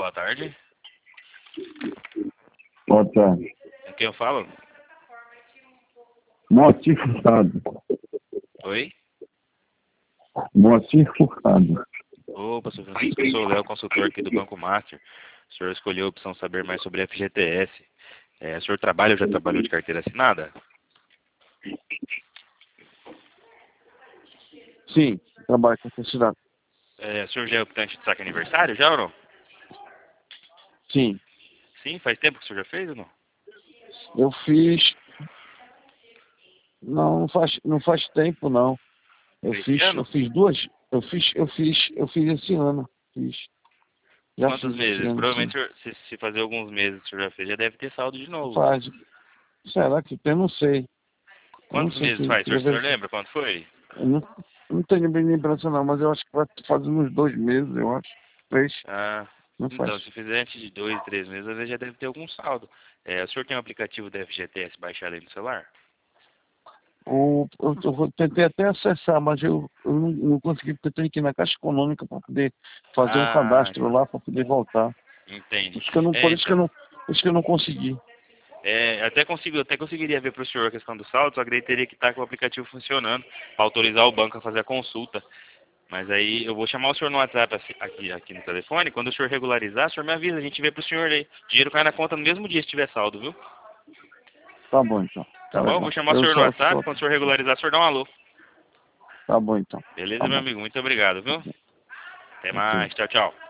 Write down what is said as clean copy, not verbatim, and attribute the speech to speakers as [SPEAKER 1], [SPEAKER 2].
[SPEAKER 1] boa tarde.
[SPEAKER 2] Boa tarde.
[SPEAKER 1] Com quem eu falo?
[SPEAKER 2] Moacir Furtado.
[SPEAKER 1] Oi?
[SPEAKER 2] Moacir Furtado.
[SPEAKER 1] Opa, Sr. Francisco, eu sou o Léo, consultor aqui do Banco Master. O senhor escolheu a opção saber mais sobre FGTS. O senhor trabalha ou já trabalhou de carteira assinada?
[SPEAKER 2] Sim, trabalho com cidade.
[SPEAKER 1] O senhor já é optante de saque aniversário, já ou não?
[SPEAKER 2] Sim,
[SPEAKER 1] Sim, faz tempo que o senhor já fez ou não?
[SPEAKER 2] eu fiz. Não faz tempo não.
[SPEAKER 1] Foi esse ano?
[SPEAKER 2] Eu fiz duas. Eu fiz esse ano. Fiz. Já
[SPEAKER 1] Quantos
[SPEAKER 2] fiz esse
[SPEAKER 1] meses?
[SPEAKER 2] ano, sim.
[SPEAKER 1] Provavelmente, se fazer alguns meses que o senhor já fez, já deve ter saldo de novo.
[SPEAKER 2] Faz. Será que tem? Eu não sei. Eu não
[SPEAKER 1] Quantos
[SPEAKER 2] sei
[SPEAKER 1] meses
[SPEAKER 2] que
[SPEAKER 1] faz? O senhor
[SPEAKER 2] deve.
[SPEAKER 1] lembra quanto foi?
[SPEAKER 2] Eu não tenho bem lembrança não, mas eu acho que vai fazer uns 2 meses, eu acho. 3.
[SPEAKER 1] Ah,
[SPEAKER 2] Não faz.
[SPEAKER 1] então, se fizer antes de 2, 3 meses, às vezes já deve ter algum saldo. O senhor tem um aplicativo da FGTS baixado aí no celular?
[SPEAKER 2] Tentei até acessar, mas eu não consegui, porque eu tenho que ir na Caixa Econômica para poder fazer um
[SPEAKER 1] Ah,
[SPEAKER 2] cadastro lá para poder voltar.
[SPEAKER 1] entendi.
[SPEAKER 2] Por
[SPEAKER 1] Então.
[SPEAKER 2] isso que eu não consegui.
[SPEAKER 1] Até conseguiria ver para o senhor a questão do saldo, só que daí teria que estar com o aplicativo funcionando para autorizar o banco a fazer a consulta. Mas aí eu vou chamar o senhor no WhatsApp aqui no telefone. Quando o senhor regularizar, o senhor me avisa, a gente vê para o senhor aí. O dinheiro cai na conta no mesmo dia se tiver saldo, viu?
[SPEAKER 2] Tá bom então.
[SPEAKER 1] Tá
[SPEAKER 2] Tá
[SPEAKER 1] bom?
[SPEAKER 2] legal.
[SPEAKER 1] Vou chamar o senhor no WhatsApp.
[SPEAKER 2] Só.
[SPEAKER 1] Quando o senhor regularizar, o senhor dá um alô.
[SPEAKER 2] Tá bom então.
[SPEAKER 1] Beleza,
[SPEAKER 2] Tá
[SPEAKER 1] meu
[SPEAKER 2] bom.
[SPEAKER 1] amigo? Muito obrigado, viu? Até
[SPEAKER 2] Ok.
[SPEAKER 1] mais. Tchau, tchau.